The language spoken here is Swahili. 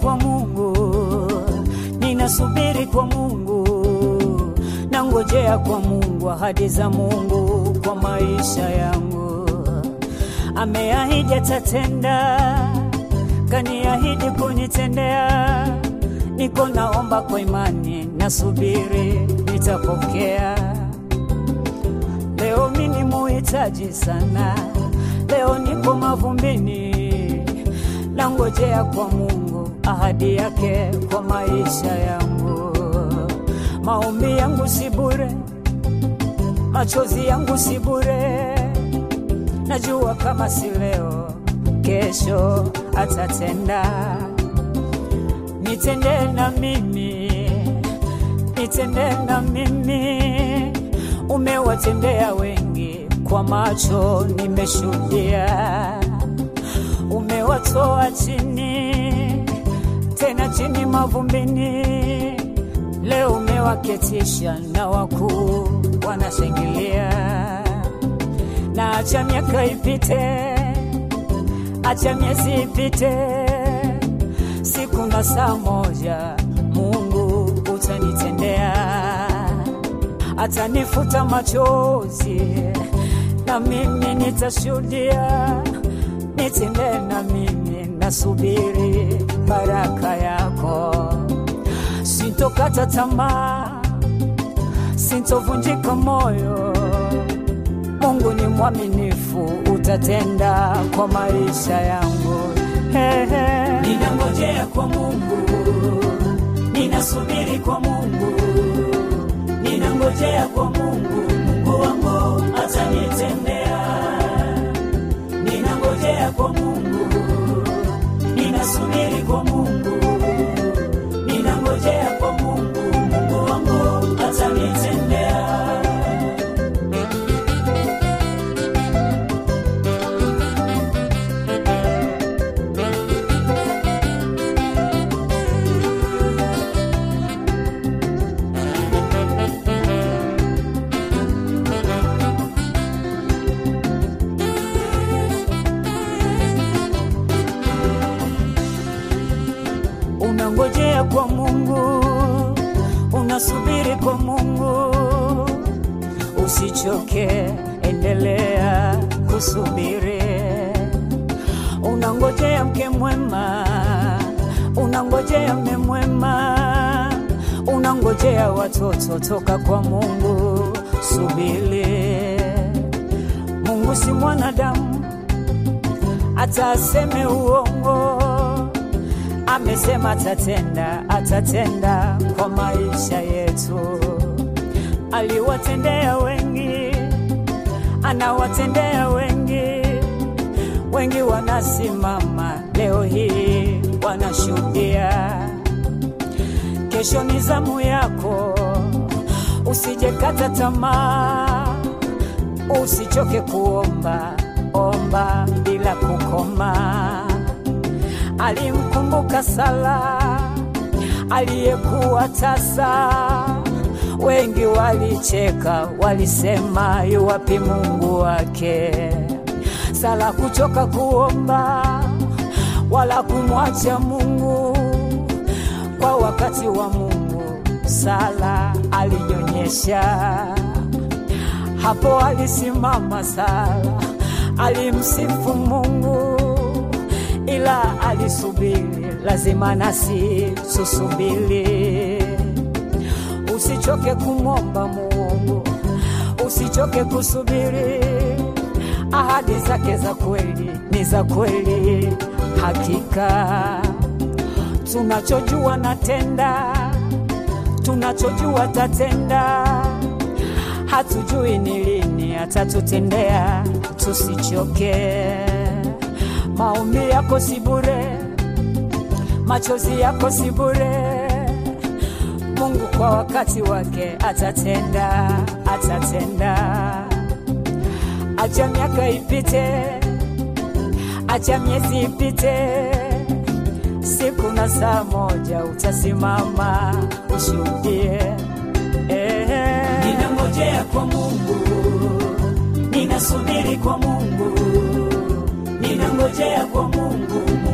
kwa Mungu, ninasubiri kwa Mungu, nangojea kwa Mungu ahadi za Mungu kwa maisha yangu. Ameahidi atatenda, kaniahidi kunitendea. Niko naomba kwa imani, nasubiri nitapokea. Leo mimi muhitaji sana, leo niko mavumbini, nangojea kwa Mungu ahadi yake kwa maisha yangu. Maombi yangu si bure, machozi yangu si bure. Najua kama si leo, kesho atatenda. Nitende na mimi, nitende na mimi. Umewatendea wengi, kwa macho nimeshuhudia. Umewatoa chini, tena chini mavumbini. Leo umewaketisha na wakuu wanashangilia. Na acha miaka ipite, acha miezi ipite, siku na saa moja Mungu utanitendea. Atanifuta machozi na mimi nitashuhudia. Nitende na mimi, nasubiri baraka yako. Sintokata tamaa, sintovunjika moyo. Mungu ni mwaminifu, utatenda kwa maisha yangu. Ninangojea kwa Mungu, ninasubiri kwa Mungu, ninangojea kwa Mungu, Mungu wangu atanitendea. Ninangojea kwa Mungu, ninasubiri kwa Mungu, ninangojea kwa Mungu, Mungu wangu atanitendea. Unangojea kwa Mungu, unasubiri kwa Mungu. Usichoke, endelea kusubiri. Unangojea mke mwema, unangojea mume mwema, unangojea watoto toka kwa Mungu. Subiri. Mungu si mwanadamu ataseme uongo. Amesema atatenda, atatenda kwa maisha yetu. Aliwatendea wengi, anawatendea wengi. Wengi wanasimama leo hii wanashuhudia. Kesho ni zamu yako, usijekata tamaa. Usichoke kuomba, omba bila kukoma. Alimkumbuka Sala aliyekuwa tasa. Wengi walicheka, walisema yuwapi Mungu wake. Sala kuchoka kuomba wala kumwacha Mungu. Kwa wakati wa Mungu Sala alinyonyesha. Hapo alisimama Sala, alimsifu Mungu. Ila alisubiri, lazima nasi tusubiri. Usichoke kumwomba Mungu, usichoke kusubiri. Ahadi zake za kweli ni za kweli hakika. Tunachojua natenda, tunachojua tatenda. Hatujui ni lini atatutendea, tusichoke. Maombi yako si bure, machozi yako si bure. Mungu kwa wakati wake atatenda, atatenda. Acha miaka ipite, acha miezi ipite, siku na saa moja utasimama ushuhudie. Ninangojea kwa Mungu, ninasubiri kwa Mungu, ninangojea kwa Mungu.